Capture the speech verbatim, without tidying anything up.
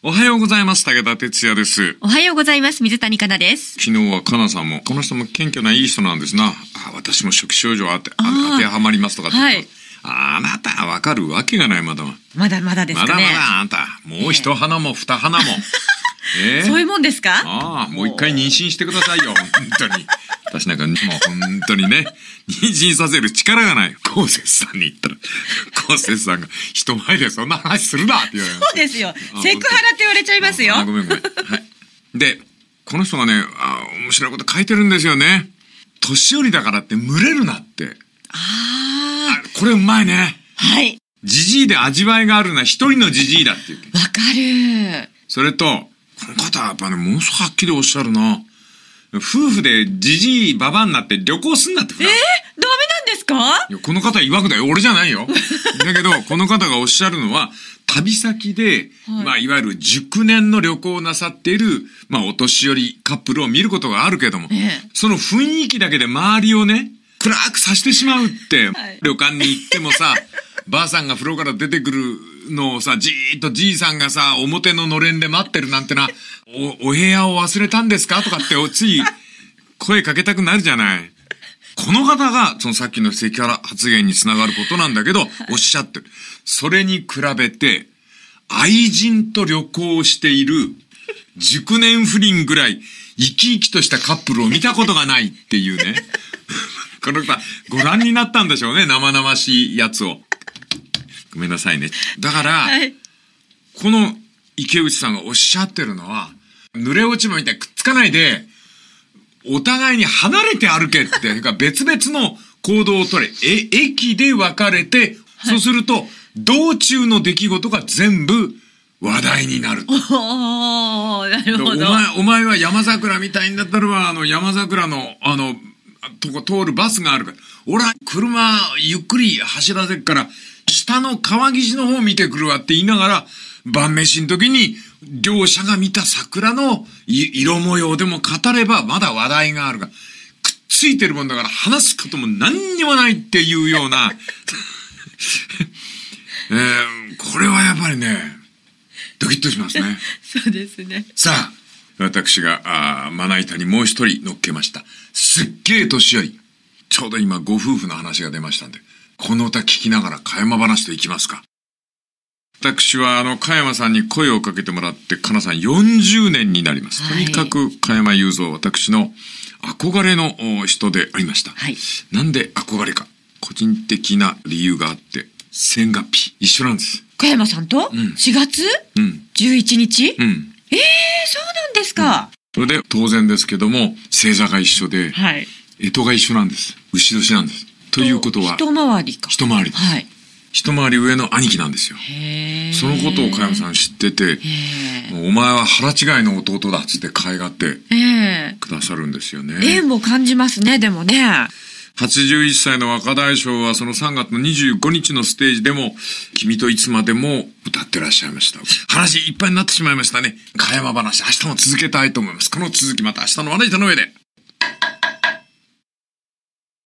おはようございます。武田哲也です。 おはようございます。水谷香奈です。 昨日は香奈さんも、この人も謙虚ないい人なんですな。あ、私も初期症状あって当てはまりますとかって言って、はい、あなたはわかるわけがない。まだまだまだですかね。 まだまだあんたもう一花も二花も、 えー、そういうもんですか。 ああ、もう一回妊娠してくださいよ。本当に私なんかもう本当にね、妊娠させる力がない。こうせつさんに言ったら、こうせつさんが人前でそんな話するなって言われる。 そうですよ。セクハラって言われちゃいますよ。 ああごめんごめん。はい。で、この人がね、あ、面白いこと書いてるんですよね。年寄りだからって群れるなって。 ああ。 これうまいね。 はい。 ジジイで味わいがあるな、一人のジジイだって言って。 わかる。 それと、この方はやっぱね、ものすごくはっきりおっしゃるな。夫婦でジジイババになって旅行すんなって。 えー、ダメなんですか？ いや、この方曰くだよ。俺じゃないよ。だけど、この方がおっしゃるのは、旅先で、はい、まあ、いわゆる熟年の旅行をなさっている、まあ、お年寄りカップルを見ることがあるけども、ええ、その雰囲気だけで周りをね、暗くさせてしまうって、はい、旅館に行ってもさ、ばあさんが風呂から出てくるのをさ、じーっとじいさんがさ、表ののれんで待ってるなんてな、お、お部屋を忘れたんですかとかってつい声かけたくなるじゃない。この方が、そのさっきのセクハラ発言につながることなんだけど、おっしゃってる。それに比べて、愛人と旅行している熟年不倫ぐらい生き生きとしたカップルを見たことがないっていうね。この方、ご覧になったんでしょうね、生々しいやつを。ごめんなさいね。だから、はい、この池内さんがおっしゃってるのは、濡れ落ち葉みたいにくっつかないで、お互いに離れて歩けって、別々の行動を取れ。え、駅で別れて、はい、そうすると、道中の出来事が全部話題になる。 おー、なるほど。 お前、お前は山桜みたいんだったらば、あの、山桜の、あの、とこ通るバスがあるから、俺は車ゆっくり走らせっから、下の川岸の方見てくるわって言いながら、晩飯の時に、両者が見た桜の色模様でも語ればまだ話題があるが、くっついてるもんだから話すことも何にもないっていうような、えー、これはやっぱりね、ドキッとしますね。 そうですね。 さあ、私が、あまな板にもう一人乗っけました。すっげえ年寄り。ちょうど今ご夫婦の話が出ましたんで、この歌聞きながら加山話といきますか。私はあの加山さんに声をかけてもらってかなさんよんじゅうねんになります、はい、とにかく加山雄三私の憧れの人でありました、はい、なんで憧れか個人的な理由があって生月日一緒なんです。 加山さんと、うん、しがつ、うん、じゅういちにち、うん、えー、そうなんですか、 うん、それで当然ですけども星座が一緒で、 はい、 干支が一緒なんです。牛年なんです。ということは一回りか一回りです、はい、一回り上の兄貴なんですよ。そのことを加山さん知ってて、お前は腹違いの弟だっつって可愛がってくださるんですよね。 縁も感じますね。でもね、 はちじゅういっさいの若大将はそのさんがつのにじゅうごにちのステージでも君といつまでも歌ってらっしゃいました。話いっぱいになってしまいましたね。加山話明日も続けたいと思います。この続きまた明日のまな板の上で。